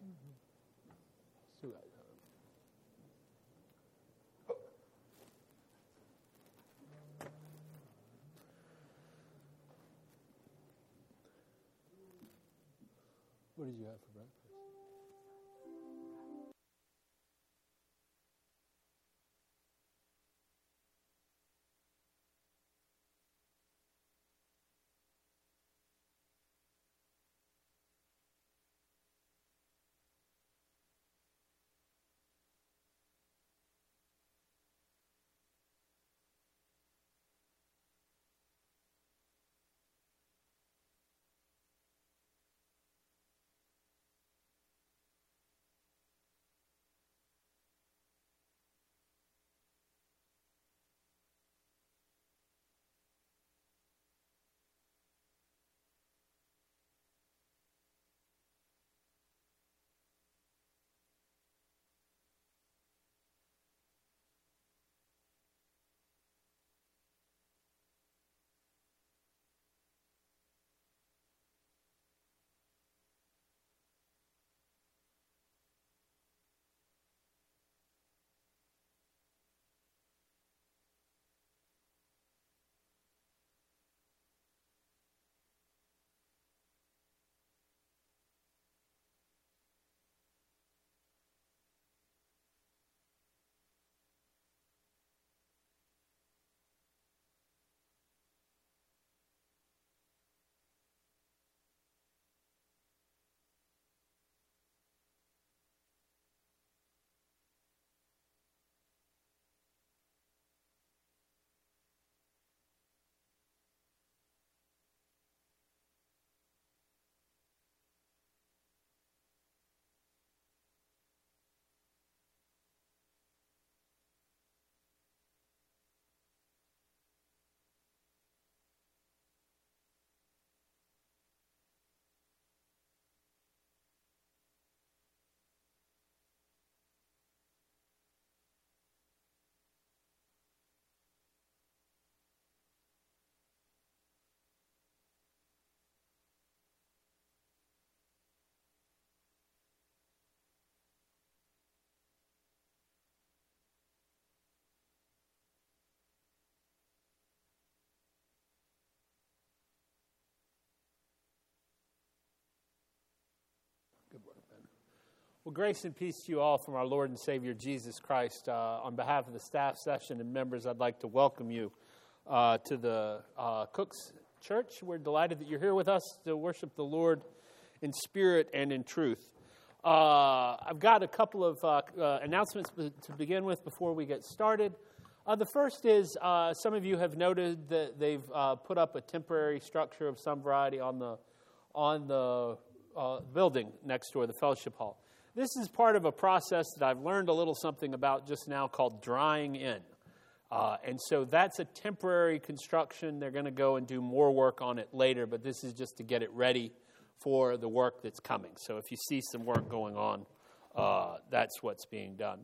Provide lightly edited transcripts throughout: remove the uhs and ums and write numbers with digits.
Still got time. What did you have for breakfast? Good work, Ben. Well, grace and peace to you all from our Lord and Savior, Jesus Christ. On behalf of the staff session and members, I'd like to welcome you to the Cook's Church. We're delighted that you're here with us to worship the Lord in spirit and in truth. I've got a couple of announcements to begin with before we get started. The first is some of you have noted that they've put up a temporary structure of some variety on the building next door, the fellowship hall. This is part of a process that I've learned a little something about just now called drying in. And so that's a temporary construction. They're going to go and do more work on it later, but this is just to get it ready for the work that's coming. So if you see some work going on, that's what's being done.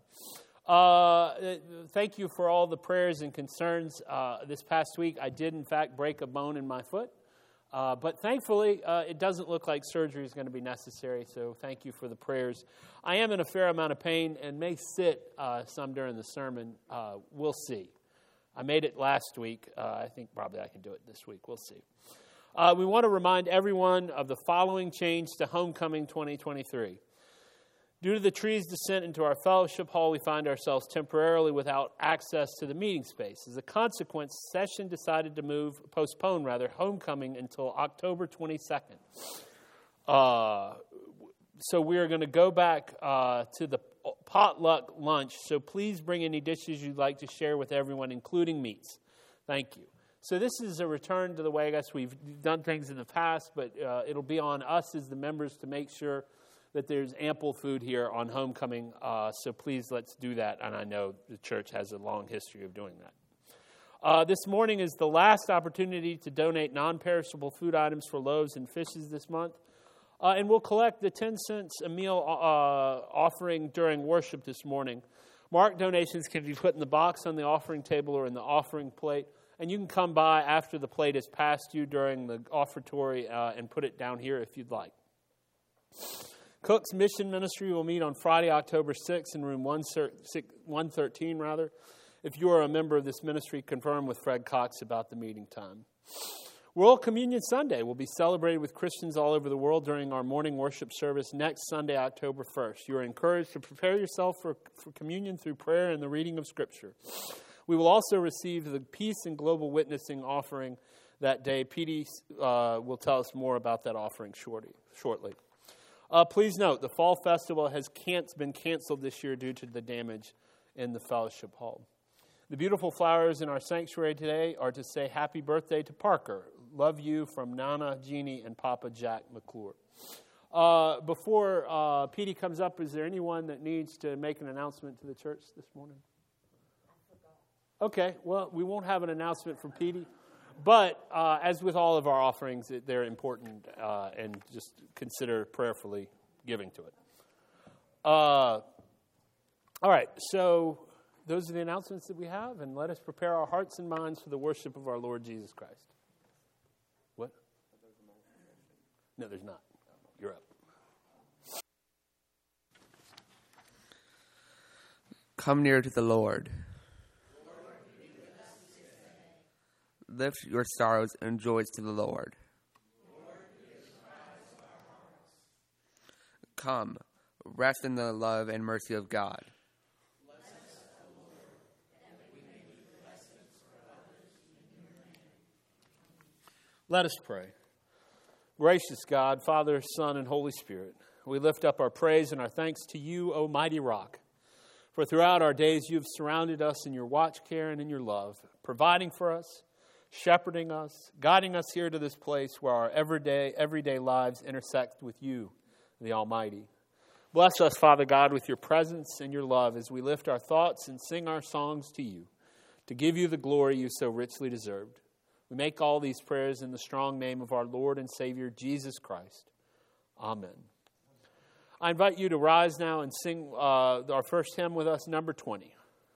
Thank you for all the prayers and concerns. This past week, I did, in fact, break a bone in my foot. But thankfully, it doesn't look like surgery is going to be necessary, so thank you for the prayers. I am in a fair amount of pain and may sit some during the sermon. We'll see. I made it last week. I think probably I can do it this week. We'll see. We want to remind everyone of the following change to Homecoming 2023. Due to the tree's descent into our fellowship hall, we find ourselves temporarily without access to the meeting space. As a consequence, session decided to postpone homecoming until October 22nd. So we are going to go back to the potluck lunch. So please bring any dishes you'd like to share with everyone, including meats. Thank you. So this is a return to the way I guess we've done things in the past, but it'll be on us as the members to make sure that there's ample food here on homecoming, so please let's do that, and I know the church has a long history of doing that. This morning is the last opportunity to donate non-perishable food items for loaves and fishes this month, and we'll collect the 10 cents a meal offering during worship this morning. Marked donations can be put in the box on the offering table or in the offering plate, and you can come by after the plate is passed you during the offertory and put it down here if you'd like. Cook's Mission Ministry will meet on Friday, October 6th in room 113, rather. If you are a member of this ministry, confirm with Fred Cox about the meeting time. World Communion Sunday will be celebrated with Christians all over the world during our morning worship service next Sunday, October 1st. You are encouraged to prepare yourself for communion through prayer and the reading of Scripture. We will also receive the Peace and Global Witnessing offering that day. PD will tell us more about that offering shortly. Please note, the Fall Festival has been canceled this year due to the damage in the fellowship hall. The beautiful flowers in our sanctuary today are to say happy birthday to Parker. Love you from Nana, Jeannie, and Papa Jack McClure. Before PD comes up, is there anyone that needs to make an announcement to the church this morning? Okay, well, we won't have an announcement from PD. But as with all of our offerings, they're important, and just consider prayerfully giving to it. All right, so those are the announcements that we have, and let us prepare our hearts and minds for the worship of our Lord Jesus Christ. What? No, there's not. You're up. Come near to the Lord. Lift your sorrows and joys to the Lord. Come, rest in the love and mercy of God. Let us pray. Gracious God, Father, Son, and Holy Spirit, we lift up our praise and our thanks to you, O mighty rock. For throughout our days you have surrounded us in your watch care and in your love, providing for us, shepherding us, guiding us here to this place where our everyday lives intersect with you, the Almighty. Bless us, Father God, with your presence and your love as we lift our thoughts and sing our songs to you, to give you the glory you so richly deserved. We make all these prayers in the strong name of our Lord and Savior, Jesus Christ. Amen. I invite you to rise now and sing our first hymn with us, number 20.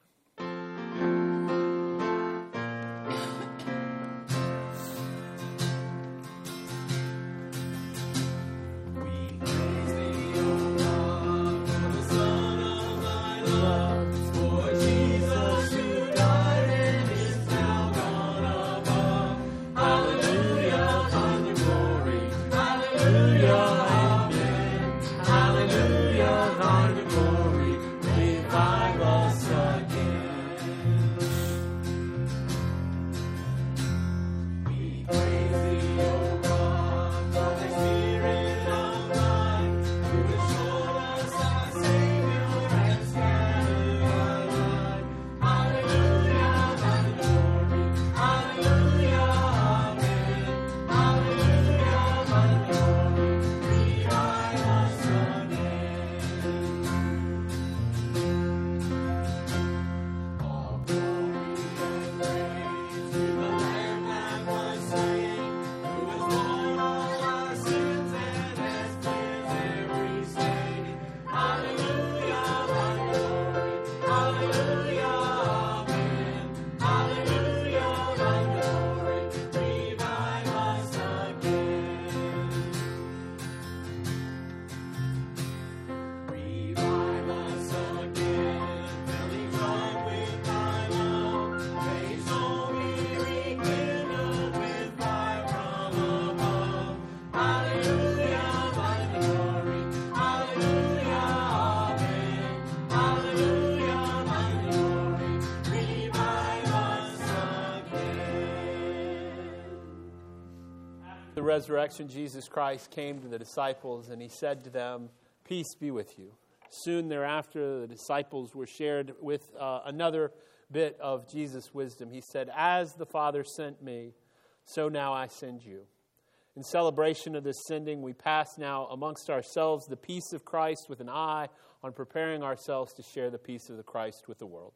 The resurrection, Jesus Christ came to the disciples and he said to them, "Peace be with you." Soon thereafter, the disciples were shared with another bit of Jesus' wisdom. He said, "As the Father sent me, so now I send you." In celebration of this sending, we pass now amongst ourselves the peace of Christ with an eye on preparing ourselves to share the peace of the Christ with the world.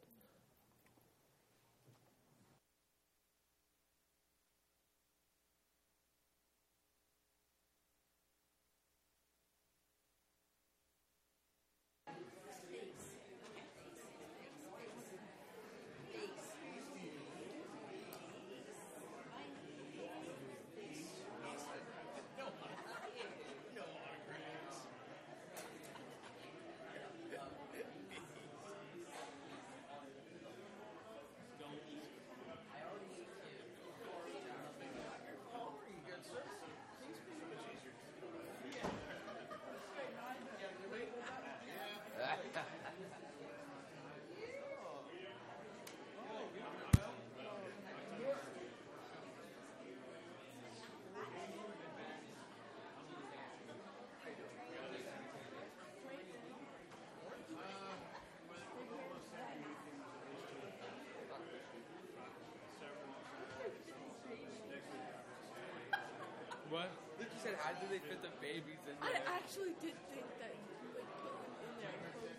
What? Look, you said, how do they fit the babies in I there? actually did think that you would put them in there.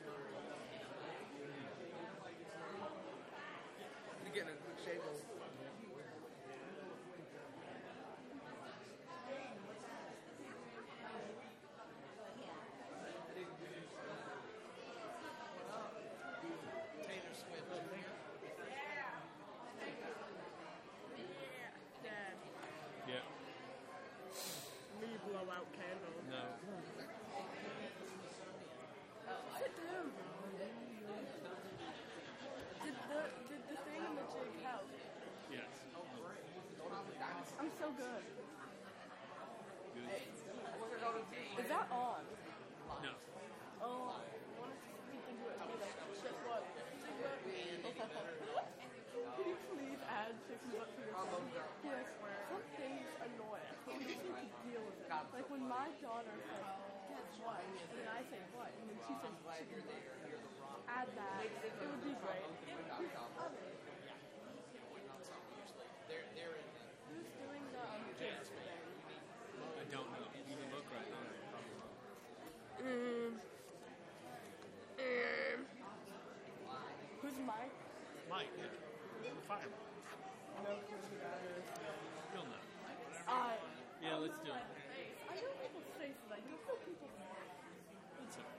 You're getting a quick shake of. Dad, Yeah. me blow out candles. No. Sit down. Did the thing in the jig help? Yes. I'm so good. Is that on? No. Oh, I wanted to speak into it and be like, shit, what? Can you please add chicken butt to your phone? Yes. Some things annoy us, but we just need to deal with it. Like when my daughter says, guess what? And then I say what? And then she says chicken butt. Add that. It would be great. It would be funny. Who's doing the kids today? I don't know. You can look right now. Who's Mike? Mike, yeah. The fireman. No clue who that is. You'll know. Yeah, let's do it. I know people's faces. I don't know people's names. That's it.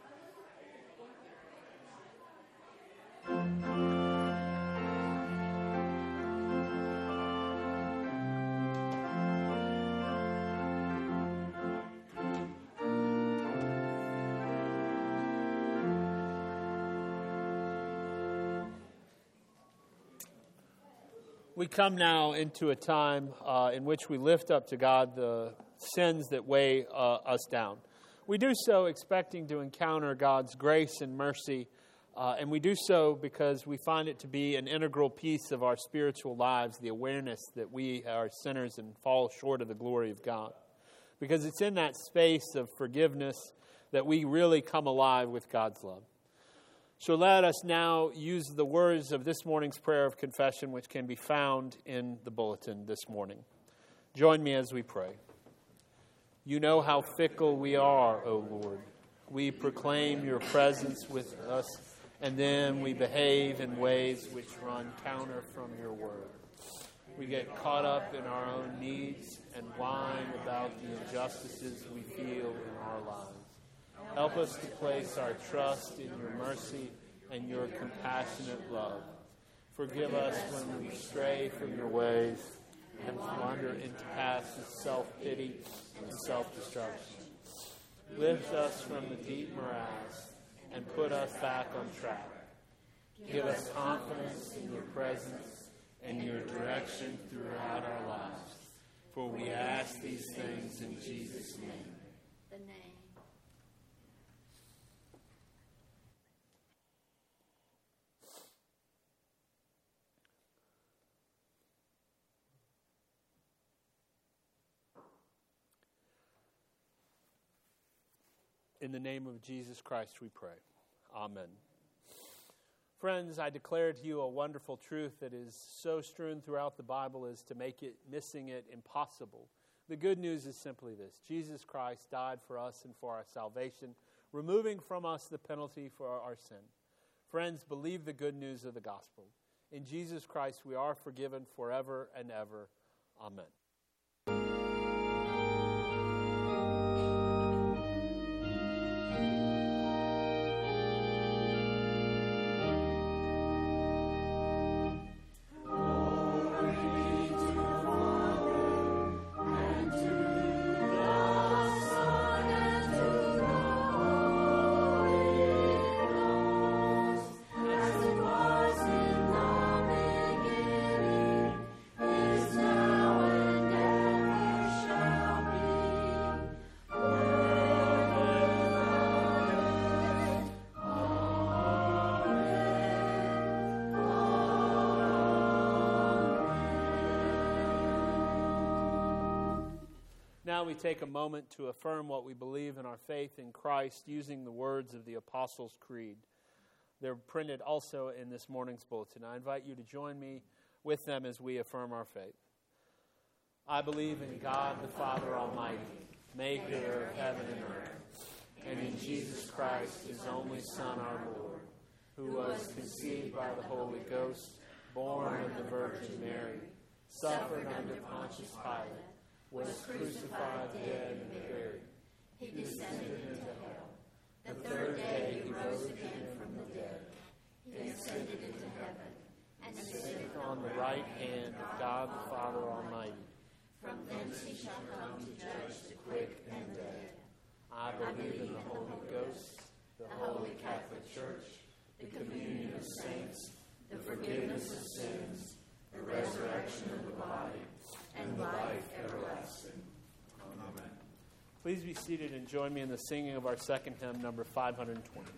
We come now into a time in which we lift up to God the sins that weigh us down. We do so expecting to encounter God's grace and mercy, and we do so because we find it to be an integral piece of our spiritual lives, the awareness that we are sinners and fall short of the glory of God. Because it's in that space of forgiveness that we really come alive with God's love. So let us now use the words of this morning's prayer of confession, which can be found in the bulletin this morning. Join me as we pray. You know how fickle we are, O Lord. We proclaim your presence with us, and then we behave in ways which run counter from your word. We get caught up in our own needs and whine about the injustices we feel in our lives. Help us to place our trust in your mercy and your compassionate love. Forgive us when we stray from your ways and wander into paths of self-pity and self-destruction. Lift us from the deep morass and put us back on track. Give us confidence in your presence and your direction throughout our lives. For we ask these things in Jesus' name. The name. In the name of Jesus Christ we pray. Amen. Friends, I declare to you a wonderful truth that is so strewn throughout the Bible as to make missing it impossible. The good news is simply this: Jesus Christ died for us and for our salvation, removing from us the penalty for our sin. Friends, believe the good news of the gospel. In Jesus Christ we are forgiven forever and ever. Amen. Now we take a moment to affirm what we believe in our faith in Christ using the words of the Apostles' Creed. They're printed also in this morning's bulletin. I invite you to join me with them as we affirm our faith. I believe in God the Father Almighty, maker of heaven and earth, and in Jesus Christ, his only Son, our Lord, who was conceived by the Holy Ghost, born of the Virgin Mary, suffered under Pontius Pilate, was crucified, dead, and buried. He descended into hell. The third day he rose again from the dead. He ascended into heaven, and sitteth on the right hand of God the Father Almighty. From thence he shall come to judge the quick and dead. I believe in the Holy Ghost, the Holy Catholic Church, the communion of saints, the forgiveness of sins, the resurrection of the body, and life everlasting. Amen. Please be seated and join me in the singing of our second hymn, number 520.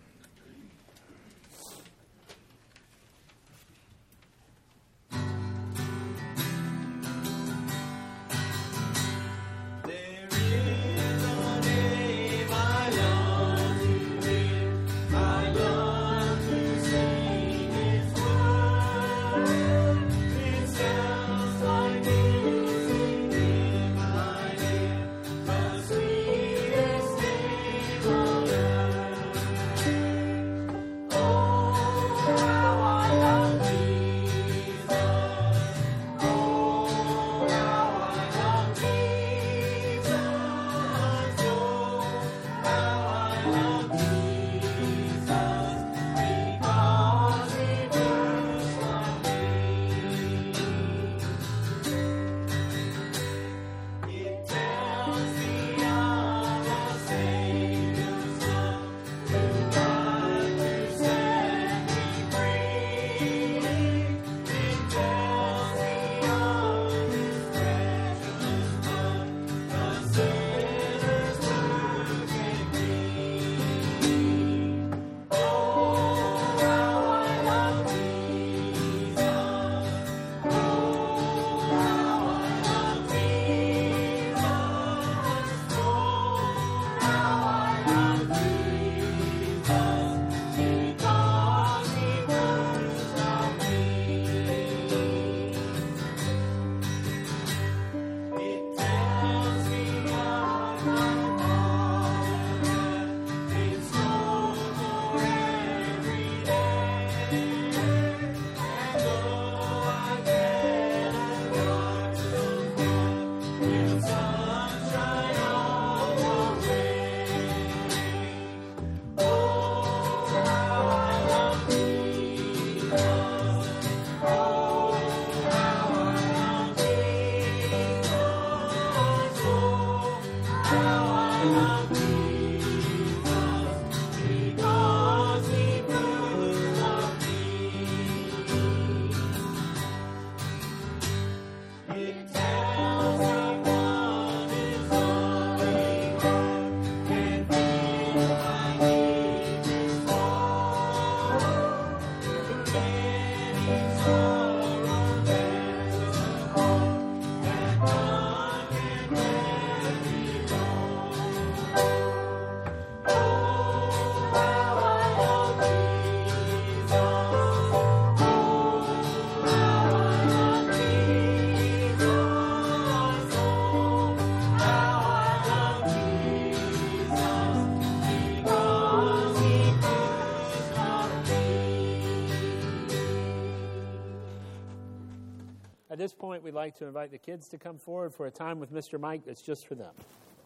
At this point, we'd like to invite the kids to come forward for a time with Mr. Mike that's just for them.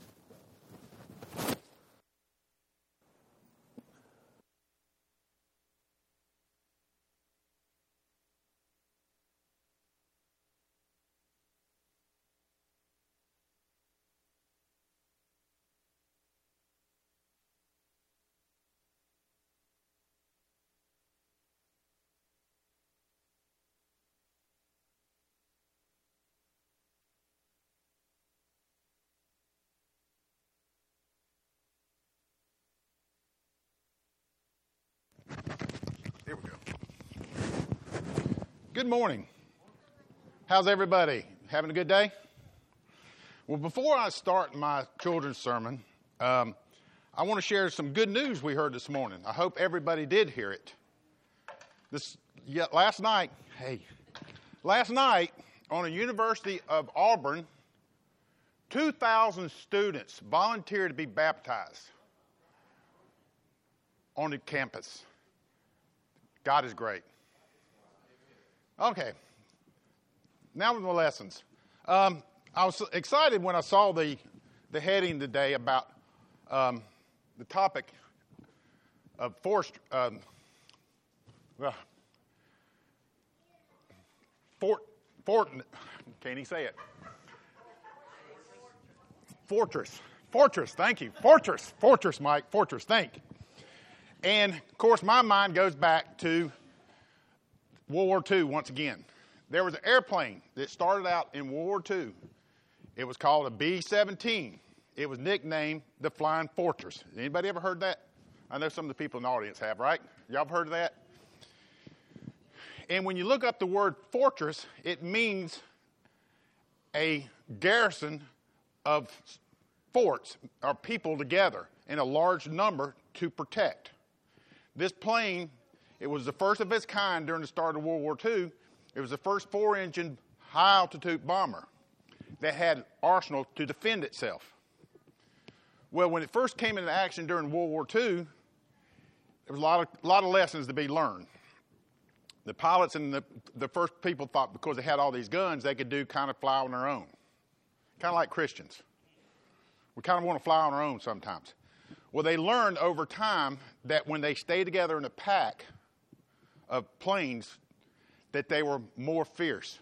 Here we go. Good morning. How's everybody? Having a good day? Well, before I start my children's sermon, I want to share some good news we heard this morning. I hope everybody did hear it. Last night on a University of Auburn 2,000 students volunteered to be baptized on the campus. God is great. Okay. Now with my lessons. I was excited when I saw the heading today about the topic of can't even say it. Fortress, thank you. Fortress, Mike, fortress, thank you. And, of course, my mind goes back to World War II once again. There was an airplane that started out in World War II. It was called a B-17. It was nicknamed the Flying Fortress. Anybody ever heard that? I know some of the people in the audience have, right? Y'all have heard of that? And when you look up the word fortress, it means a garrison of forts or people together in a large number to protect. This plane, it was the first of its kind during the start of World War II. It was the first 4-engine high-altitude bomber that had arsenal to defend itself. Well, when it first came into action during World War II, there was a lot of lessons to be learned. The pilots and the first people thought because they had all these guns, they could kind of fly on their own. Kind of like Christians. We kind of want to fly on our own sometimes. Well, they learned over time that when they stayed together in a pack of planes, that they were more fierce.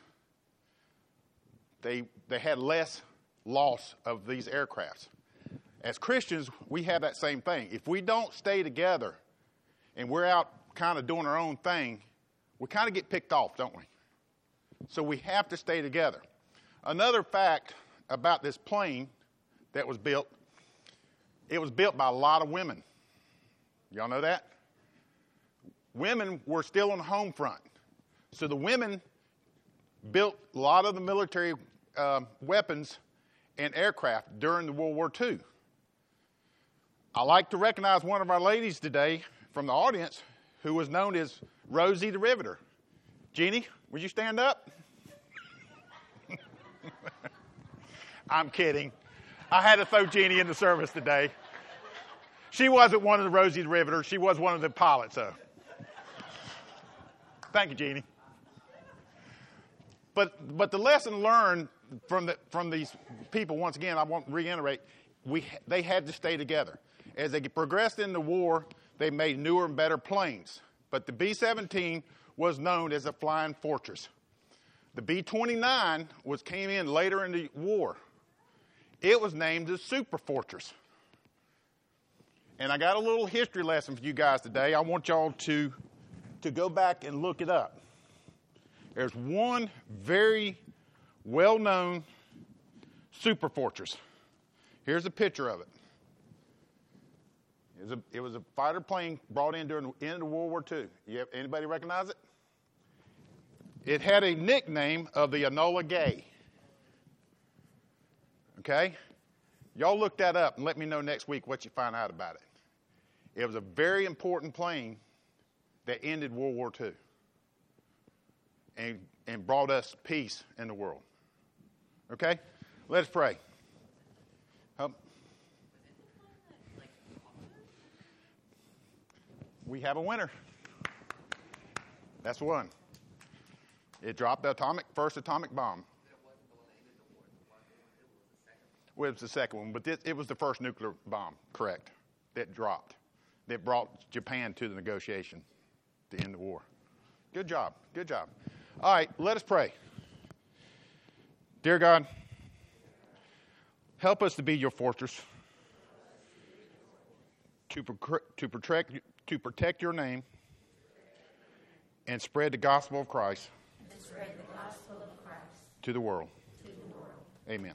They had less loss of these aircrafts. As Christians, we have that same thing. If we don't stay together and we're out kind of doing our own thing, we kind of get picked off, don't we? So we have to stay together. Another fact about this plane that was built, it was built by a lot of women. Y'all know that? Women were still on the home front. So the women built a lot of the military weapons and aircraft during the World War II. I like to recognize one of our ladies today from the audience who was known as Rosie the Riveter. Jeannie, would you stand up? I'm kidding. I had to throw Jeannie in the service today. She wasn't one of the Rosie the Riveter. She was one of the pilots, though. Thank you, Jeannie. But the lesson learned from these people, once again, I want to reiterate, they had to stay together. As they progressed in the war, they made newer and better planes. But the B-17 was known as a Flying Fortress. The B-29 came in later in the war. It was named the Super Fortress. And I got a little history lesson for you guys today. I want y'all to go back and look it up. There's one very well-known Super Fortress. Here's a picture of it. It was a fighter plane brought in during the end of World War II. Anybody recognize it? It had a nickname of the Enola Gay. Okay? Y'all look that up and let me know next week what you find out about it. It was a very important plane that ended World War II and brought us peace in the world. Okay? Let's pray. We have a winner. That's one. It dropped the first atomic bomb. Well, it was the second one, but it was the first nuclear bomb, correct, that dropped, that brought Japan to the negotiation to end the war. Good job. Good job. All right, let us pray. Dear God, help us to be your fortress, to protect your name, and spread the gospel of Christ, to the world. Amen.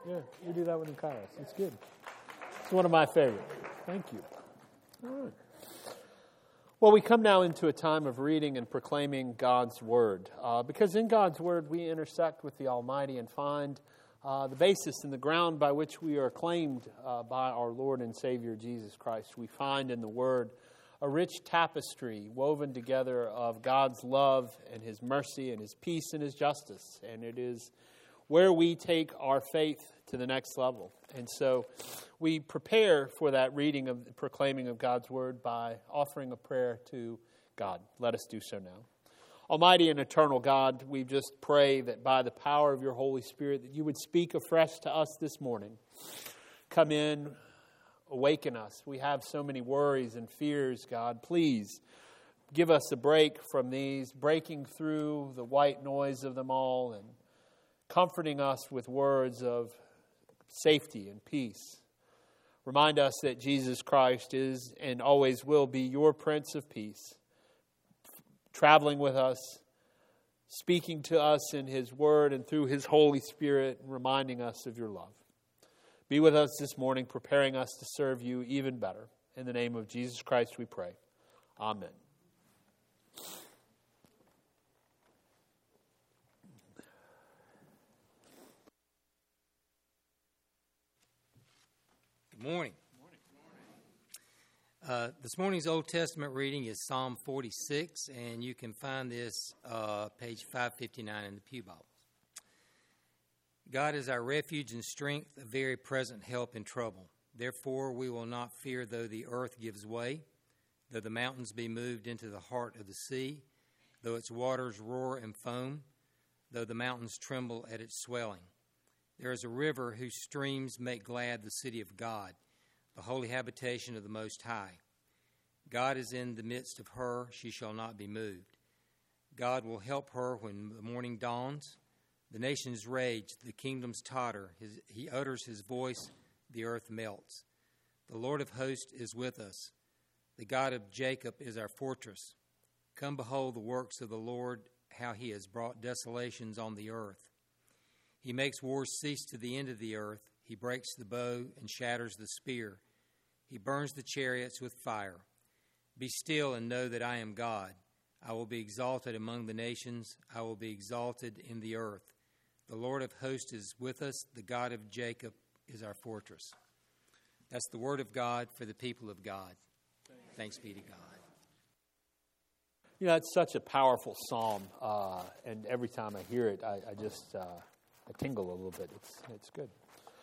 Yeah, we do that one in Kairos. It's good. It's one of my favorites. Thank you. All right. Well, we come now into a time of reading and proclaiming God's Word. Because in God's Word, we intersect with the Almighty and find the basis and the ground by which we are claimed by our Lord and Savior Jesus Christ. We find in the Word a rich tapestry woven together of God's love and His mercy and His peace and His justice. And it is where we take our faith to the next level. And so we prepare for that reading of the proclaiming of God's Word by offering a prayer to God. Let us do so now. Almighty and eternal God, we just pray that by the power of your Holy Spirit that you would speak afresh to us this morning. Come in, awaken us. We have so many worries and fears, God. Please give us a break from these, breaking through the white noise of them all and comforting us with words of safety and peace. Remind us that Jesus Christ is and always will be your Prince of Peace, traveling with us, speaking to us in His Word and through His Holy Spirit, reminding us of your love. Be with us this morning, preparing us to serve you even better. In the name of Jesus Christ we pray. Amen. Good morning. This morning's Old Testament reading is Psalm 46, and you can find this page 559 in the Pew Bibles. God is our refuge and strength, a very present help in trouble. Therefore we will not fear though the earth gives way, though the mountains be moved into the heart of the sea, though its waters roar and foam, though the mountains tremble at its swelling. There is a river whose streams make glad the city of God, the holy habitation of the Most High. God is in the midst of her, she shall not be moved. God will help her when the morning dawns. The nations rage, the kingdoms totter. He utters his voice, the earth melts. The Lord of hosts is with us. The God of Jacob is our fortress. Come behold the works of the Lord, how he has brought desolations on the earth. He makes wars cease to the end of the earth. He breaks the bow and shatters the spear. He burns the chariots with fire. Be still and know that I am God. I will be exalted among the nations. I will be exalted in the earth. The Lord of hosts is with us. The God of Jacob is our fortress. That's the word of God for the people of God. Thanks be to God. You know, it's such a powerful psalm, and every time I hear it, I tingle a little bit. It's good.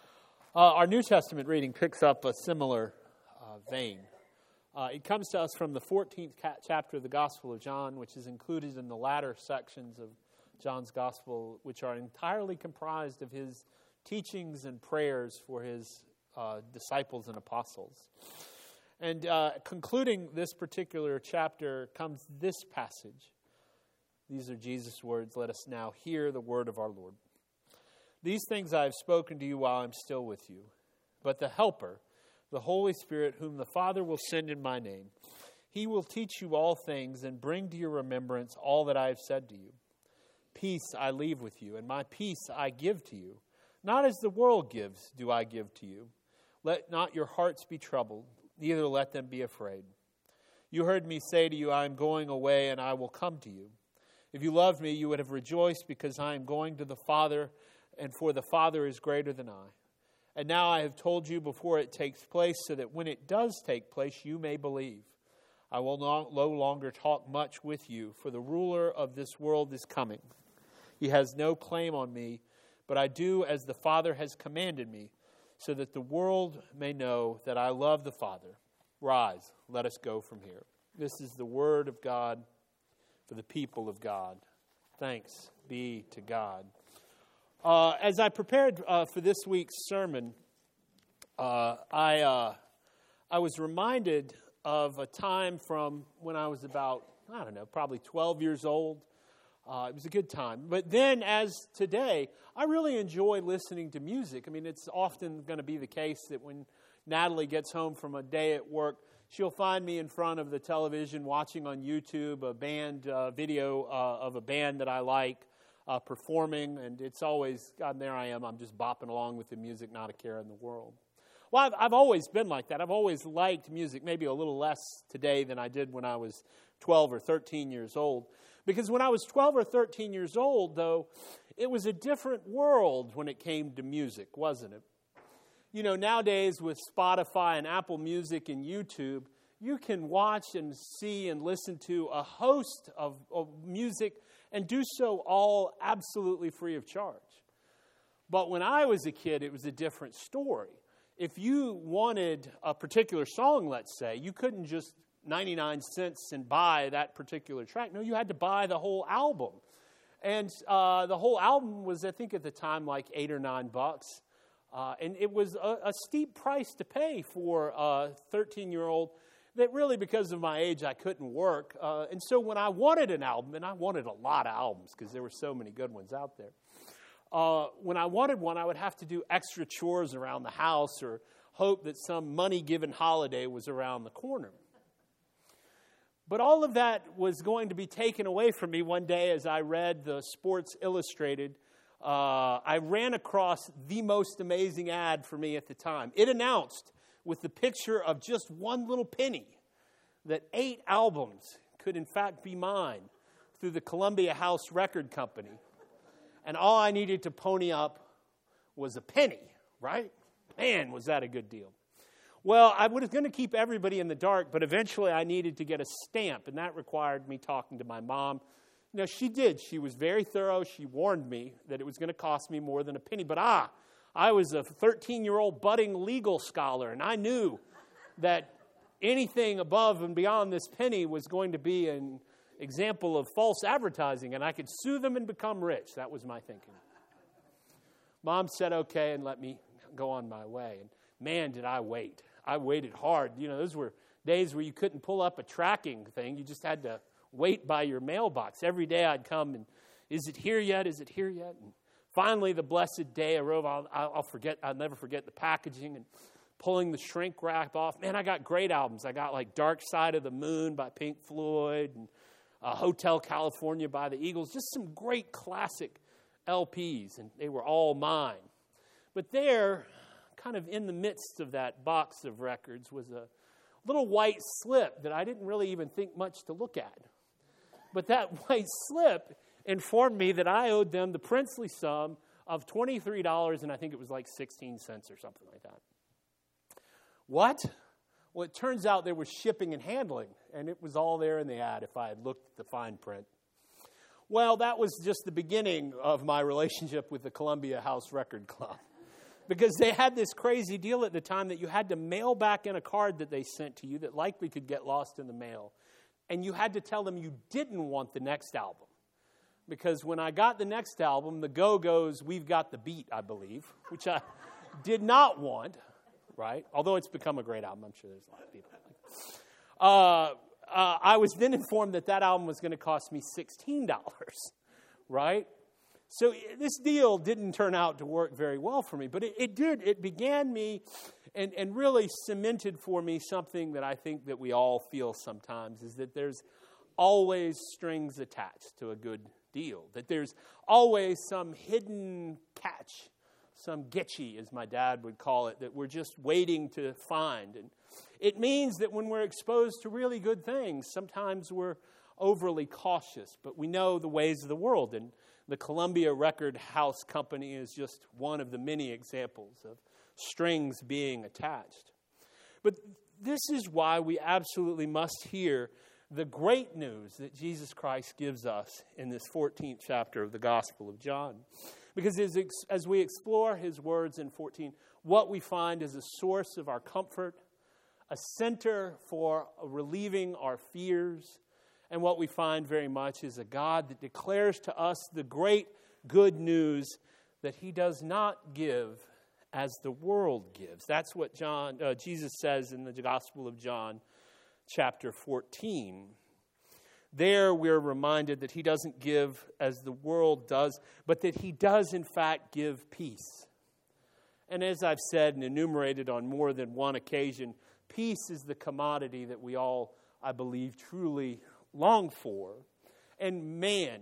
Our New Testament reading picks up a similar vein. It comes to us from the 14th chapter of the Gospel of John, which is included in the latter sections of John's Gospel, which are entirely comprised of his teachings and prayers for his disciples and apostles. And concluding this particular chapter comes this passage. These are Jesus' words. Let us now hear the word of our Lord. These things I have spoken to you while I'm still with you. But the Helper, the Holy Spirit, whom the Father will send in my name, he will teach you all things and bring to your remembrance all that I have said to you. Peace I leave with you, and my peace I give to you. Not as the world gives do I give to you. Let not your hearts be troubled, neither let them be afraid. You heard me say to you, I am going away, and I will come to you. If you loved me, you would have rejoiced, because I am going to the Father, and for the Father is greater than I. And now I have told you before it takes place, so that when it does take place, you may believe. I will no longer talk much with you, for the ruler of this world is coming. He has no claim on me, but I do as the Father has commanded me, so that the world may know that I love the Father. Rise, let us go from here. This is the word of God for the people of God. Thanks be to God. As I prepared for this week's sermon, I was reminded of a time from when I was about, probably 12 years old. It was a good time. But then, as today, I really enjoy listening to music. I mean, it's often going to be the case that when Natalie gets home from a day at work, she'll find me in front of the television watching on YouTube a band video of a band that I like. performing, and it's always, God, there I am, I'm just bopping along with the music, not a care in the world. Well, I've always been like that. I've always liked music, maybe a little less today than I did when I was 12 or 13 years old. Because when I was 12 or 13 years old, though, it was a different world when it came to music, wasn't it? You know, nowadays with Spotify and Apple Music and YouTube, you can watch and see and listen to a host of music and do so all absolutely free of charge. But when I was a kid, it was a different story. If you wanted a particular song, let's say, you couldn't just 99 cents and buy that particular track. No, you had to buy the whole album. And the whole album was, I think at the time, like $8 or $9. And it was a steep price to pay for a 13-year-old that really, because of my age, I couldn't work. And so when I wanted an album, and I wanted a lot of albums because there were so many good ones out there, when I wanted one, I would have to do extra chores around the house or hope that some money-given holiday was around the corner. But all of that was going to be taken away from me one day as I read the Sports Illustrated. I ran across the most amazing ad for me at the time. It announced, with the picture of just one little penny, that 8 albums could in fact be mine through the Columbia House Record Company. And all I needed to pony up was a penny, right? Man, was that a good deal. Well, I was going to keep everybody in the dark, but eventually I needed to get a stamp, and that required me talking to my mom. Now, she did. She was very thorough. She warned me that it was going to cost me more than a penny. But I was a 13-year-old budding legal scholar, and I knew that anything above and beyond this penny was going to be an example of false advertising, and I could sue them and become rich. That was my thinking. Mom said okay and let me go on my way. And man, did I wait. I waited hard. You know, those were days where you couldn't pull up a tracking thing. You just had to wait by your mailbox. Every day I'd come and, is it here yet? Is it here yet? And finally, the blessed day arrived. I'll never forget the packaging and pulling the shrink wrap off. Man, I got great albums. I got like Dark Side of the Moon by Pink Floyd and Hotel California by the Eagles. Just some great classic LPs, and they were all mine. But there, kind of in the midst of that box of records, was a little white slip that I didn't really even think much to look at. But that white slip informed me that I owed them the princely sum of $23, and I think it was like 16 cents or something like that. What? Well, it turns out there was shipping and handling, and it was all there in the ad if I had looked at the fine print. Well, that was just the beginning of my relationship with the Columbia House Record Club. Because they had this crazy deal at the time that you had to mail back in a card that they sent to you that likely could get lost in the mail. And you had to tell them you didn't want the next album. Because when I got the next album, the Go-Go's We've Got the Beat, I believe, which I did not want, right? Although it's become a great album. I'm sure there's a lot of people. I was then informed that that album was going to cost me $16, right? So this deal didn't turn out to work very well for me, but it did. It began me and really cemented for me something that I think that we all feel sometimes, is that there's always strings attached to a good deal, that there's always some hidden catch, some getchy, as my dad would call it, that we're just waiting to find. And it means that when we're exposed to really good things, sometimes we're overly cautious, but we know the ways of the world, and the Columbia Record House Company is just one of the many examples of strings being attached. But this is why we absolutely must hear the great news that Jesus Christ gives us in this 14th chapter of the Gospel of John. Because as we explore his words in 14, what we find is a source of our comfort, a center for relieving our fears, and what we find very much is a God that declares to us the great good news that he does not give as the world gives. That's what Jesus says in the Gospel of John, chapter 14. There we're reminded that he doesn't give as the world does, but that he does in fact give peace. And as I've said and enumerated on more than one occasion, peace is the commodity that we all, I believe, truly long for. And man,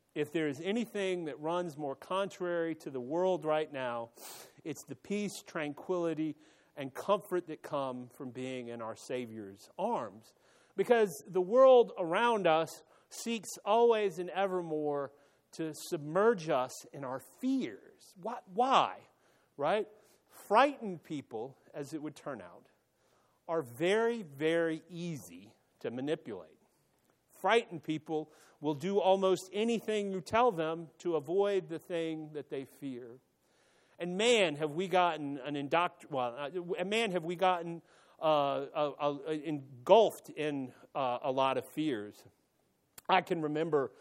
if there is anything that runs more contrary to the world right now, it's the peace, tranquility, and comfort that come from being in our Savior's arms. Because the world around us seeks always and evermore to submerge us in our fears. Why? Right? Frightened people, as it would turn out, are very, very easy to manipulate. Frightened people will do almost anything you tell them to avoid the thing that they fear. And man, have we gotten engulfed in a lot of fears. I can remember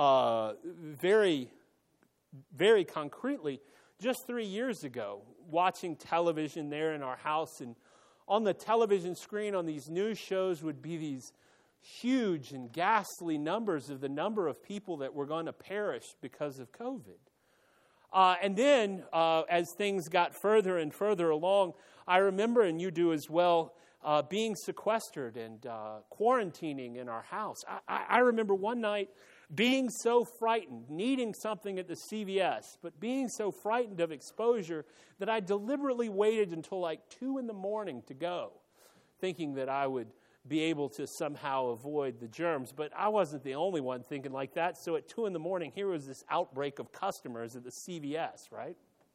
very, very concretely, just 3 years ago, watching television there in our house, and on the television screen on these news shows would be these huge and ghastly numbers of the number of people that were going to perish because of COVID. And then, as things got further and further along, I remember, and you do as well, being sequestered and quarantining in our house. I remember one night being so frightened, needing something at the CVS, but being so frightened of exposure that I deliberately waited until like 2 a.m. to go, thinking that I would be able to somehow avoid the germs. But I wasn't the only one thinking like that. So at 2 a.m, here was this outbreak of customers at the CVS, right?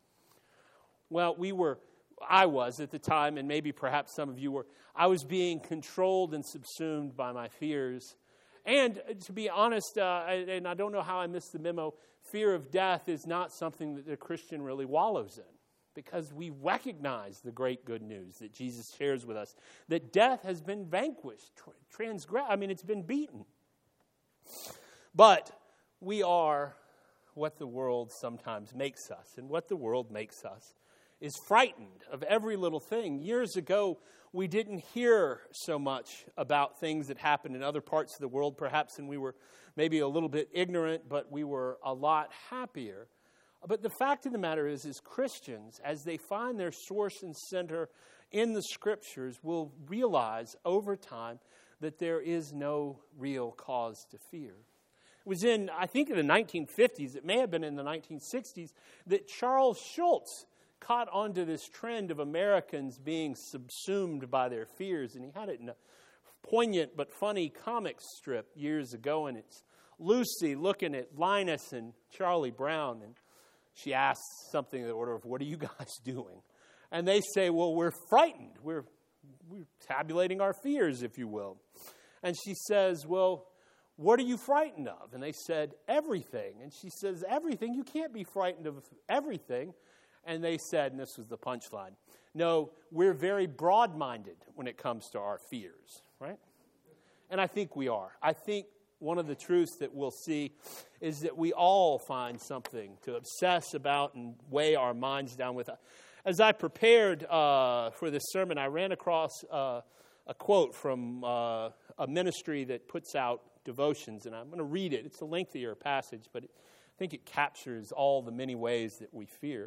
Well, I was at the time, and maybe perhaps some of you were, I was being controlled and subsumed by my fears. And to be honest, and I don't know how I missed the memo, fear of death is not something that the Christian really wallows in, because we recognize the great good news that Jesus shares with us, that death has been vanquished, it's been beaten. But we are what the world sometimes makes us, and what the world makes us is frightened of every little thing. Years ago, we didn't hear so much about things that happened in other parts of the world, perhaps, and we were maybe a little bit ignorant, but we were a lot happier. But the fact of the matter is Christians, as they find their source and center in the Scriptures, will realize over time that there is no real cause to fear. It was in, I think, in the 1950s, it may have been in the 1960s, that Charles Schulz caught onto this trend of Americans being subsumed by their fears, and he had it in a poignant but funny comic strip years ago, and it's Lucy looking at Linus and Charlie Brown, and she asks something in the order of, "What are you guys doing?" And they say, "Well, we're frightened. We're tabulating our fears, if you will." And she says, "Well, what are you frightened of?" And they said, "Everything." And she says, "Everything? You can't be frightened of everything." And they said, and this was the punchline, "No, we're very broad-minded when it comes to our fears," right? And I think we are. I think one of the truths that we'll see is that we all find something to obsess about and weigh our minds down with. As I prepared for this sermon, I ran across a quote from a ministry that puts out devotions, and I'm going to read it. It's a lengthier passage, but I think it captures all the many ways that we fear.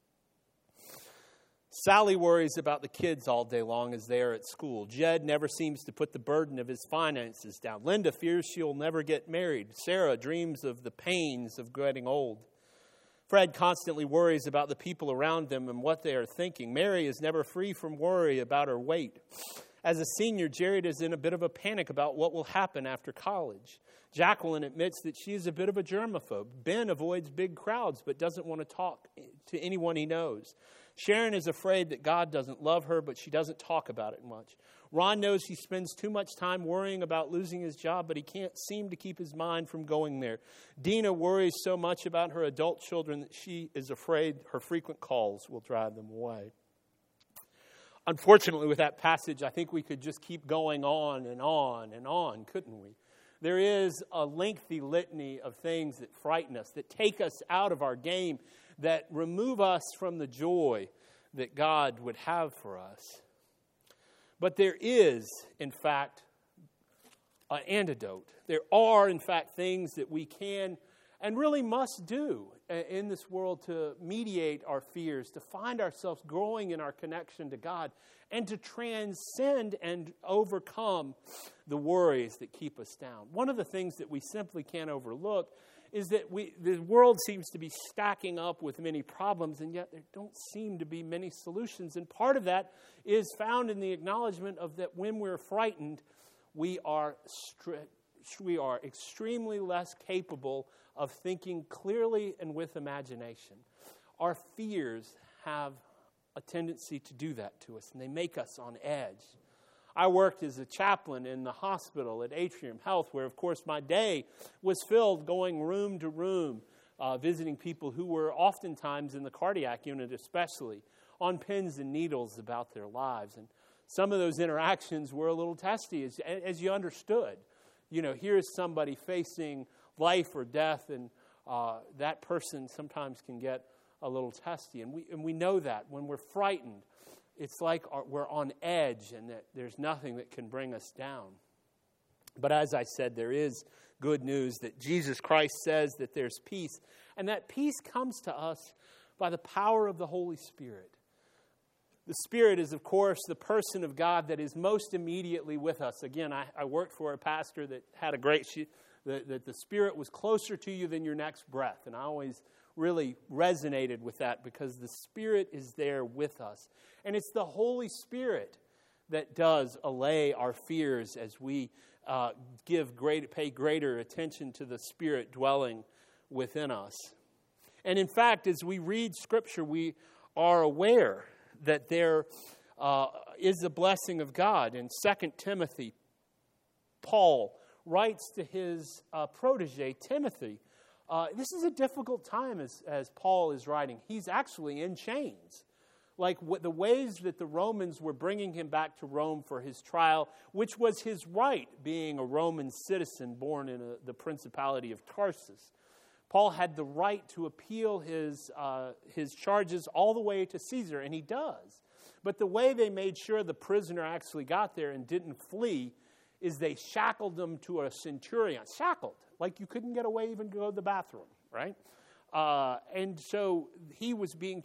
Sally worries about the kids all day long as they are at school. Jed never seems to put the burden of his finances down. Linda fears she'll never get married. Sarah dreams of the pains of getting old. Fred constantly worries about the people around him and what they are thinking. Mary is never free from worry about her weight. As a senior, Jared is in a bit of a panic about what will happen after college. Jacqueline admits that she is a bit of a germaphobe. Ben avoids big crowds but doesn't want to talk to anyone he knows. Sharon is afraid that God doesn't love her, but she doesn't talk about it much. Ron knows he spends too much time worrying about losing his job, but he can't seem to keep his mind from going there. Dina worries so much about her adult children that she is afraid her frequent calls will drive them away. Unfortunately, with that passage, I think we could just keep going on and on and on, couldn't we? There is a lengthy litany of things that frighten us, that take us out of our game, that remove us from the joy that God would have for us. But there is, in fact, an antidote. There are, in fact, things that we can and really must do in this world to mediate our fears, to find ourselves growing in our connection to God, and to transcend and overcome the worries that keep us down. One of the things that we simply can't overlook is that the world seems to be stacking up with many problems, and yet there don't seem to be many solutions. And part of that is found in the acknowledgement of that when we're frightened, we are extremely less capable of thinking clearly and with imagination. Our fears have a tendency to do that to us, and they make us on edge. I worked as a chaplain in the hospital at Atrium Health, where, of course, my day was filled going room to room, visiting people who were oftentimes in the cardiac unit especially, on pins and needles about their lives. And some of those interactions were a little testy, as you understood. You know, here's somebody facing life or death, and that person sometimes can get a little testy. And we know that when we're frightened, it's like we're on edge and that there's nothing that can bring us down. But as I said, there is good news that Jesus Christ says that there's peace. And that peace comes to us by the power of the Holy Spirit. The Spirit is, of course, the person of God that is most immediately with us. Again, I worked for a pastor that had a great, that the Spirit was closer to you than your next breath. And I always really resonated with that because the Spirit is there with us. And it's the Holy Spirit that does allay our fears as we pay greater attention to the Spirit dwelling within us. And in fact, as we read Scripture, we are aware that there is a blessing of God. In 2 Timothy, Paul writes to his protege, Timothy. This is a difficult time as Paul is writing. He's actually in chains. Like the ways that the Romans were bringing him back to Rome for his trial, which was his right, being a Roman citizen born in the Principality of Tarsus. Paul had the right to appeal his charges all the way to Caesar, and he does. But the way they made sure the prisoner actually got there and didn't flee is they shackled him to a centurion. Shackled, like you couldn't get away even to go to the bathroom, right? And so he was being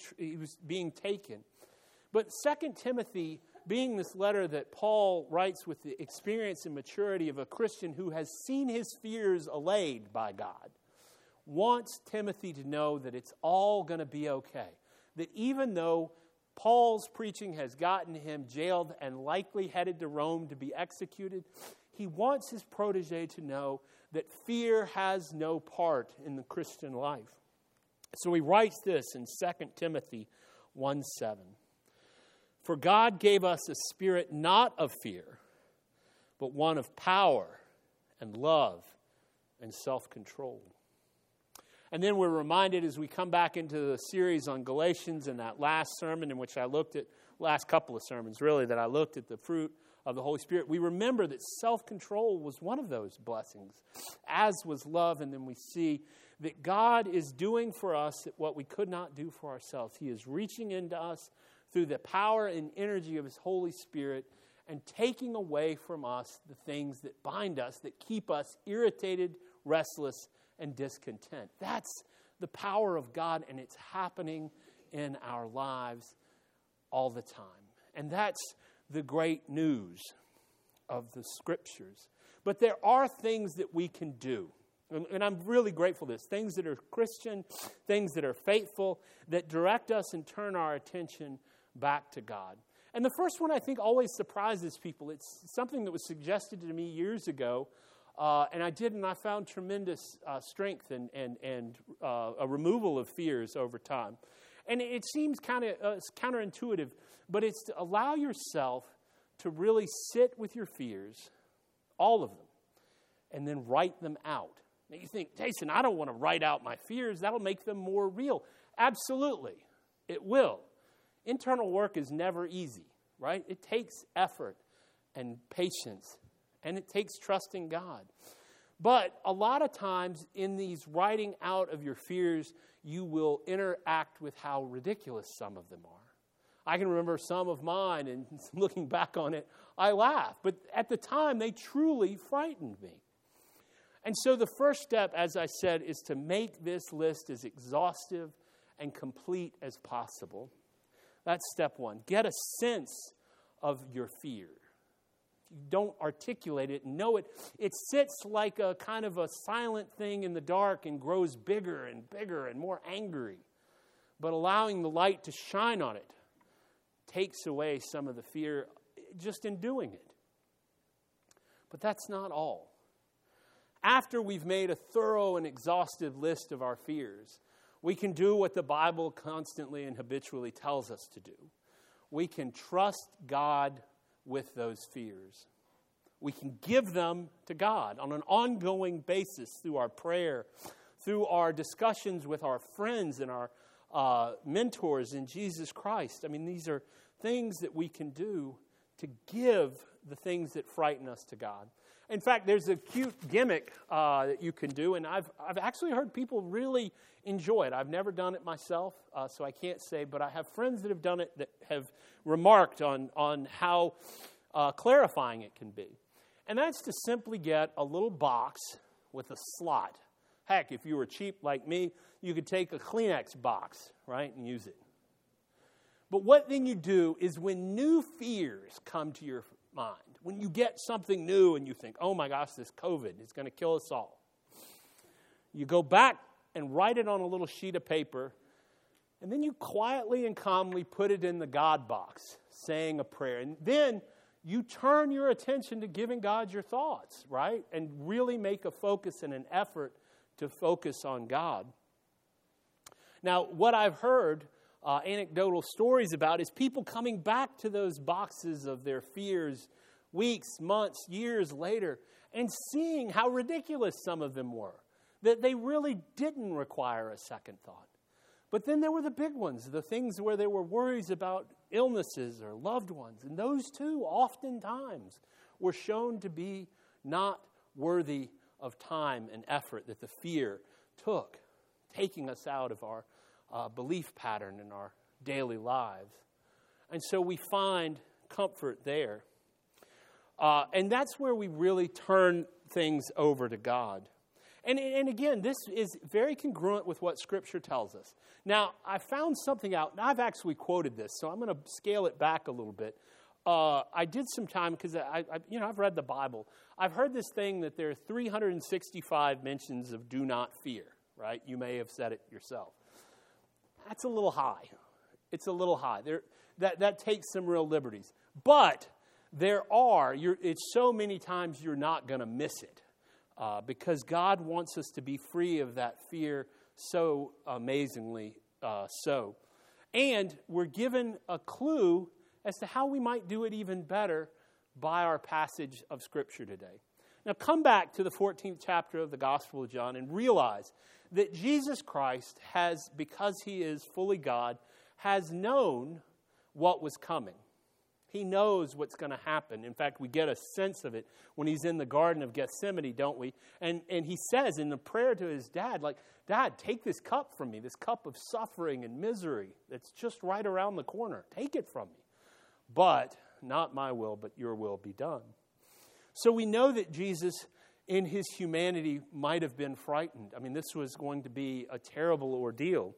taken. But 2 Timothy, being this letter that Paul writes with the experience and maturity of a Christian who has seen his fears allayed by God, wants Timothy to know that it's all going to be okay. That even though Paul's preaching has gotten him jailed and likely headed to Rome to be executed, he wants his protege to know that fear has no part in the Christian life. So he writes this in 2 Timothy 1:7. For God gave us a spirit not of fear, but one of power and love and self-control. And then we're reminded as we come back into the series on Galatians and that last sermon in which I looked at, last couple of sermons really, that I looked at the fruit of the Holy Spirit. We remember that self-control was one of those blessings, as was love. And then we see that God is doing for us what we could not do for ourselves. He is reaching into us through the power and energy of His Holy Spirit and taking away from us the things that bind us, that keep us irritated, restless, and discontent. That's the power of God, and it's happening in our lives all the time. And that's the great news of the Scriptures. But there are things that we can do. And I'm really grateful for this. Things that are Christian, things that are faithful, that direct us and turn our attention back to God. And the first one I think always surprises people. It's something that was suggested to me years ago, and I did, and I found tremendous strength and a removal of fears over time. And it seems kind of counterintuitive, but it's to allow yourself to really sit with your fears, all of them, and then write them out. Now you think, Jason, I don't want to write out my fears. That'll make them more real. Absolutely, it will. Internal work is never easy, right? It takes effort and patience, and it takes trusting God. But a lot of times in these writing out of your fears, you will interact with how ridiculous some of them are. I can remember some of mine, and looking back on it, I laugh. But at the time, they truly frightened me. And so the first step, as I said, is to make this list as exhaustive and complete as possible. That's step one. Get a sense of your fear. don't articulate it and know it. It sits like a kind of a silent thing in the dark and grows bigger and more angry. But allowing the light to shine on it takes away some of the fear just in doing it. But that's not all. After we've made a thorough and exhaustive list of our fears, we can do what the Bible constantly and habitually tells us to do. We can trust God with those fears. We can give them to God on an ongoing basis through our prayer, through our discussions with our friends and our mentors in Jesus Christ. I mean, these are things that we can do to give the things that frighten us to God. In fact, there's a cute gimmick that you can do, and I've actually heard people really enjoy it. I've never done it myself, so I can't say, but I have friends that have done it that have remarked on how clarifying it can be. And that's to simply get a little box with a slot. Heck, if you were cheap like me, you could take a Kleenex box, right, and use it. But what then you do is when new fears come to your mind, when you get something new and you think, oh my gosh, this COVID is going to kill us all, you go back and write it on a little sheet of paper, and then you quietly and calmly put it in the God box, saying a prayer. And then you turn your attention to giving God your thoughts, right? And really make a focus and an effort to focus on God. Now, what I've heard anecdotal stories about is people coming back to those boxes of their fears weeks, months, years later, and seeing how ridiculous some of them were, that they really didn't require a second thought. But then there were the big ones, the things where there were worries about illnesses or loved ones, and those too oftentimes were shown to be not worthy of time and effort that the fear took, taking us out of our belief pattern in our daily lives. And so we find comfort there. And that's where we really turn things over to God. And again, this is very congruent with what Scripture tells us. Now, I found something out, and I've actually quoted this, so I'm going to scale it back a little bit. I did some time because I've read the Bible. I've heard this thing that there are 365 mentions of do not fear, right? You may have said it yourself. That's a little high. It's a little high. That takes some real liberties. But it's so many times you're not going to miss it because God wants us to be free of that fear so amazingly so. And we're given a clue as to how we might do it even better by our passage of Scripture today. Now come back to the 14th chapter of the Gospel of John and realize that Jesus Christ has, because he is fully God, has known what was coming. He knows what's going to happen. In fact, we get a sense of it when he's in the Garden of Gethsemane, don't we? And he says in the prayer to his dad, like, Dad, take this cup from me, this cup of suffering and misery that's just right around the corner. Take it from me. But not my will, but your will be done. So we know that Jesus, in his humanity, might have been frightened. I mean, this was going to be a terrible ordeal.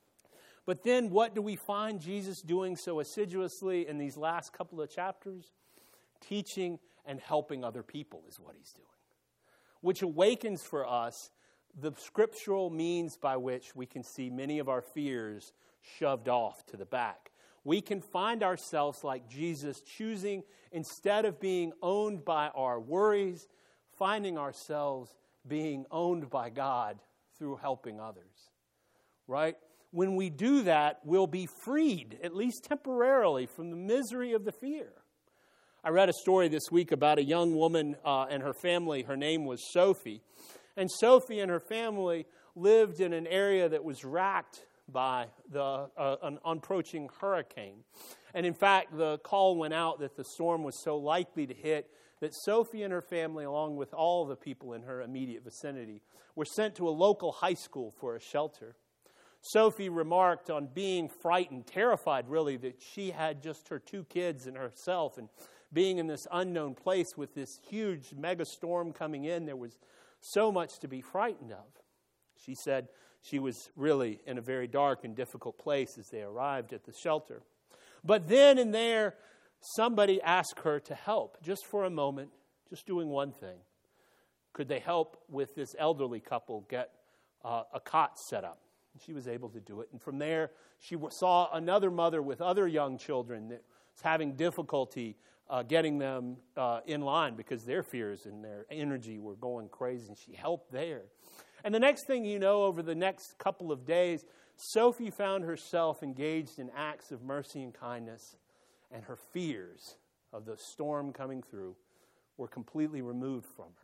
But then what do we find Jesus doing so assiduously in these last couple of chapters? Teaching and helping other people is what he's doing, which awakens for us the scriptural means by which we can see many of our fears shoved off to the back. We can find ourselves like Jesus, choosing, instead of being owned by our worries, finding ourselves being owned by God through helping others, right? When we do that, we'll be freed, at least temporarily, from the misery of the fear. I read a story this week about a young woman and her family. Her name was Sophie. And Sophie and her family lived in an area that was racked by an approaching hurricane. And in fact, the call went out that the storm was so likely to hit that Sophie and her family, along with all the people in her immediate vicinity, were sent to a local high school for a shelter. Sophie remarked on being frightened, terrified really, that she had just her 2 kids and herself, and being in this unknown place with this huge mega storm coming in, there was so much to be frightened of. She said she was really in a very dark and difficult place as they arrived at the shelter. But then and there, somebody asked her to help just for a moment, just doing one thing. Could they help with this elderly couple get a cot set up? And she was able to do it. And from there, she saw another mother with other young children that was having difficulty getting them in line because their fears and their energy were going crazy. And she helped there. And the next thing you know, over the next couple of days, Sophie found herself engaged in acts of mercy and kindness, and her fears of the storm coming through were completely removed from her.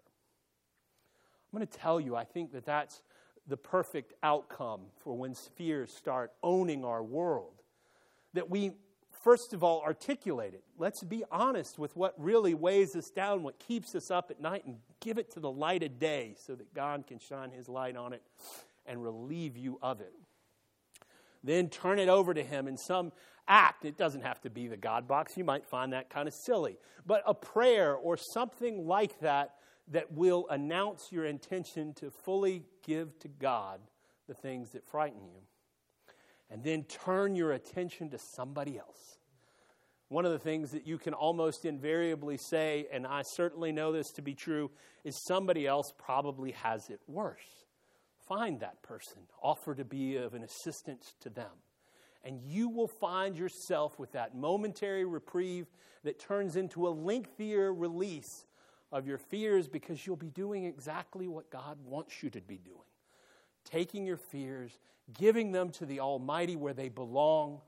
I'm going to tell you, I think that that's the perfect outcome for when fears start owning our world. That we, first of all, articulate it. Let's be honest with what really weighs us down, what keeps us up at night, and give it to the light of day so that God can shine His light on it and relieve you of it. Then turn it over to Him in some act. It doesn't have to be the God box. You might find that kind of silly. But a prayer or something like that will announce your intention to fully give to God the things that frighten you. And then turn your attention to somebody else. One of the things that you can almost invariably say, and I certainly know this to be true, is somebody else probably has it worse. Find that person. Offer to be of an assistance to them. And you will find yourself with that momentary reprieve that turns into a lengthier release of your fears, because you'll be doing exactly what God wants you to be doing. Taking your fears, giving them to the Almighty where they belong,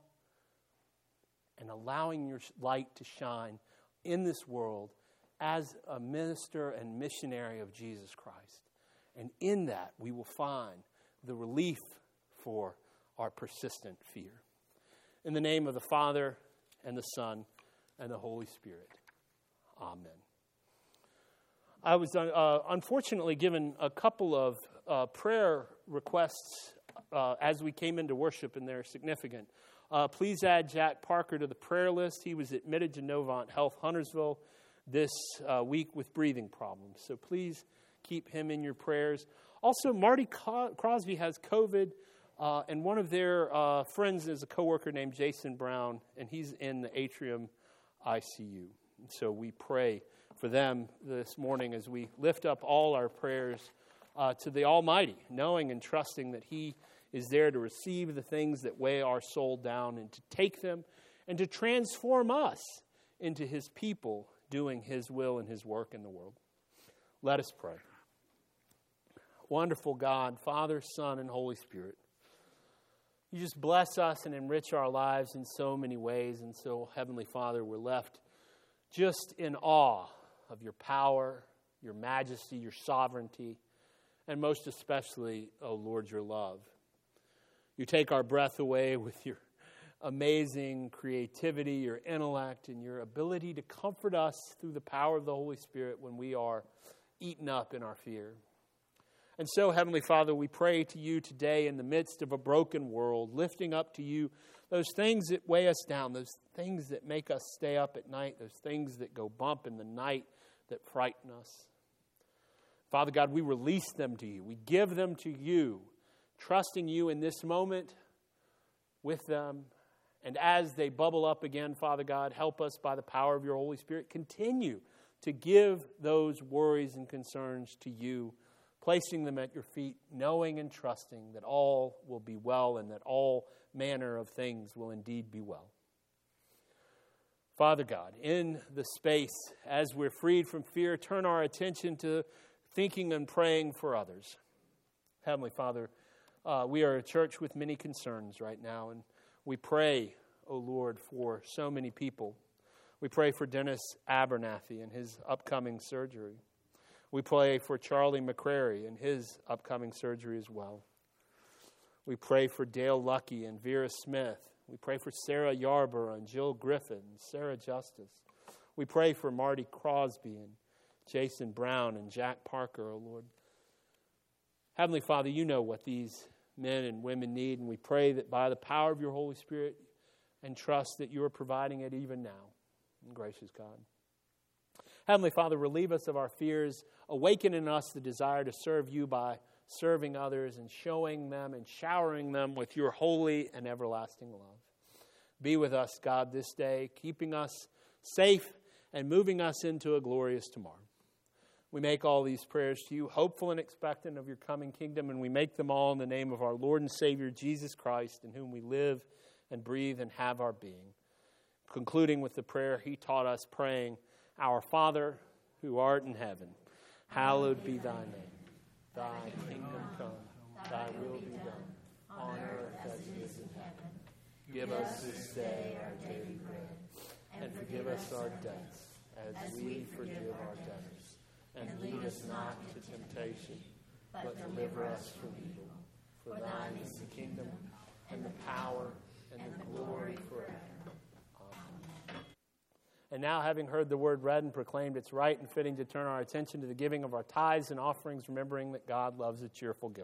and allowing your light to shine in this world as a minister and missionary of Jesus Christ. And in that, we will find the relief for our persistent fear. In the name of the Father, and the Son, and the Holy Spirit. Amen. I was unfortunately given a couple of prayer requests as we came into worship, and they're significant. Please add Jack Parker to the prayer list. He was admitted to Novant Health Huntersville this week with breathing problems. So please keep him in your prayers. Also, Marty Crosby has COVID, and one of their friends is a coworker named Jason Brown, and he's in the Atrium ICU. So we pray for them this morning as we lift up all our prayers to the Almighty, knowing and trusting that He is there to receive the things that weigh our soul down and to take them and to transform us into His people doing His will and His work in the world. Let us pray. Wonderful God, Father, Son, and Holy Spirit, You just bless us and enrich our lives in so many ways. And so, Heavenly Father, we're left just in awe of Your power, Your majesty, Your sovereignty, and most especially, oh Lord, Your love. You take our breath away with Your amazing creativity, Your intellect, and Your ability to comfort us through the power of the Holy Spirit when we are eaten up in our fear. And so, Heavenly Father, we pray to You today in the midst of a broken world, lifting up to You those things that weigh us down, those things that make us stay up at night, those things that go bump in the night that frighten us. Father God, we release them to You. We give them to You, trusting You in this moment with them. And as they bubble up again, Father God, help us by the power of Your Holy Spirit. Continue to give those worries and concerns to You, placing them at Your feet, knowing and trusting that all will be well and that all manner of things will indeed be well. Father God, in the space as we're freed from fear, turn our attention to thinking and praying for others. Heavenly Father, we are a church with many concerns right now, and we pray, O Lord, for so many people. We pray for Dennis Abernathy and his upcoming surgery. We pray for Charlie McCrary and his upcoming surgery as well. We pray for Dale Lucky and Vera Smith. We pray for Sarah Yarborough and Jill Griffin and Sarah Justice. We pray for Marty Crosby and Jason Brown and Jack Parker, O Lord. Heavenly Father, You know what these men and women need, and we pray that by the power of Your Holy Spirit and trust that You are providing it even now. And gracious God. Heavenly Father, relieve us of our fears, awaken in us the desire to serve You by serving others and showing them and showering them with Your holy and everlasting love. Be with us, God, this day, keeping us safe and moving us into a glorious tomorrow. We make all these prayers to you, hopeful and expectant of your coming kingdom, and we make them all in the name of our Lord and Savior, Jesus Christ, in whom we live and breathe and have our being. Concluding with the prayer he taught us, praying, Our Father, who art in heaven, hallowed be thy name. Thy kingdom come, thy will be done, on earth as it is in heaven. Give us this day our daily bread, and forgive us our debts, as we forgive our debtors. And lead us not into temptation, but deliver us from evil. For thine is the kingdom, and the power, and the glory forever. Amen. And now, having heard the word read and proclaimed, it's right and fitting to turn our attention to the giving of our tithes and offerings, remembering that God loves a cheerful giver.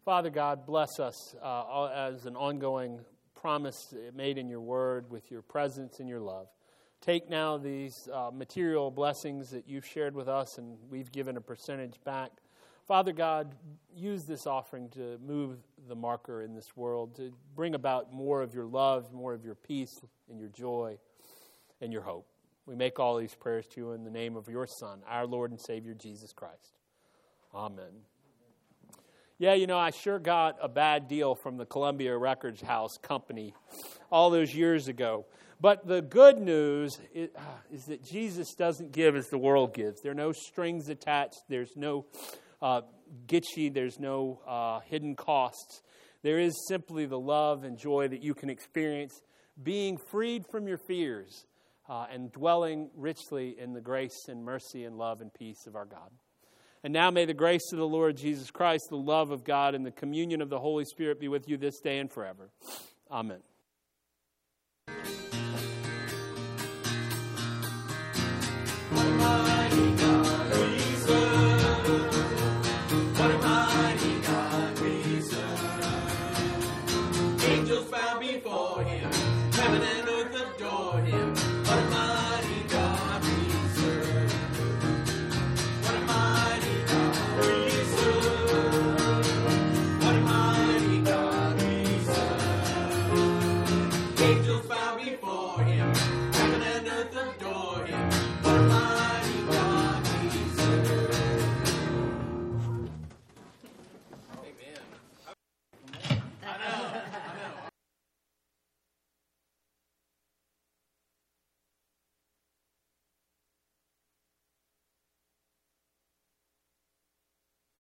Father God, bless us as an ongoing promise made in your word with your presence and your love. Take now these material blessings that you've shared with us, and we've given a percentage back. Father God, use this offering to move the marker in this world, to bring about more of your love, more of your peace and your joy and your hope. We make all these prayers to you in the name of your Son, our Lord and Savior, Jesus Christ. Amen. Yeah, I sure got a bad deal from the Columbia Records House Company all those years ago. But the good news is that Jesus doesn't give as the world gives. There are no strings attached. There's no gitchy. There's no hidden costs. There is simply the love and joy that you can experience being freed from your fears and dwelling richly in the grace and mercy and love and peace of our God. And now may the grace of the Lord Jesus Christ, the love of God, and the communion of the Holy Spirit be with you this day and forever. Amen. Bye.